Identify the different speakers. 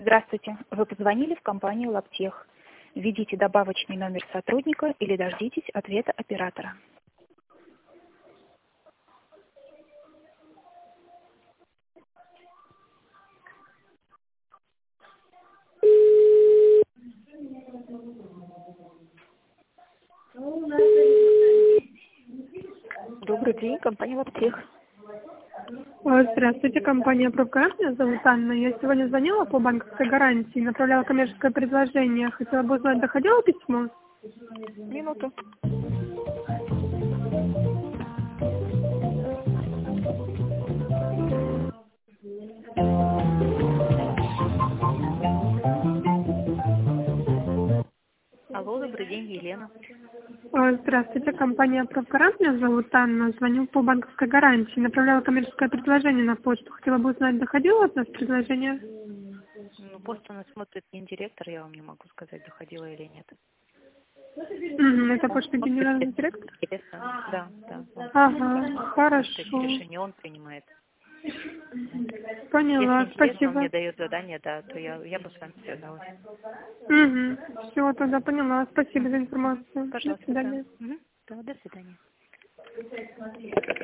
Speaker 1: Здравствуйте. Вы позвонили в компанию Лаптех. Введите добавочный номер сотрудника или дождитесь ответа оператора. Добрый день, компания Лаптех.
Speaker 2: Здравствуйте, компания «Пробгарант». Меня зовут Анна. Я сегодня звонила по банковской гарантии, направляла коммерческое предложение. Хотела бы узнать, доходило письмо?
Speaker 1: Минуту. Алло, добрый день, Елена.
Speaker 2: Здравствуйте, компания «Пробгарант». Меня зовут Анна. Звоню по банковской гарантии. Направляла коммерческое предложение на почту. Хотела бы узнать, доходило от нас предложение?
Speaker 1: Ну, просто нас смотрит гендиректор, я вам не могу сказать, доходило или нет.
Speaker 2: Это почта генеральный директор?
Speaker 1: Интересно. Да.
Speaker 2: Ага, хорошо.
Speaker 1: Решение он принимает.
Speaker 2: Поняла,
Speaker 1: Если интересно, он
Speaker 2: спасибо.
Speaker 1: мне дает задание, да, то я бы с вами связалась.
Speaker 2: Все, тогда поняла. Спасибо за информацию. До
Speaker 1: Пожалуйста, да.
Speaker 2: свидания.
Speaker 1: Да, до свидания.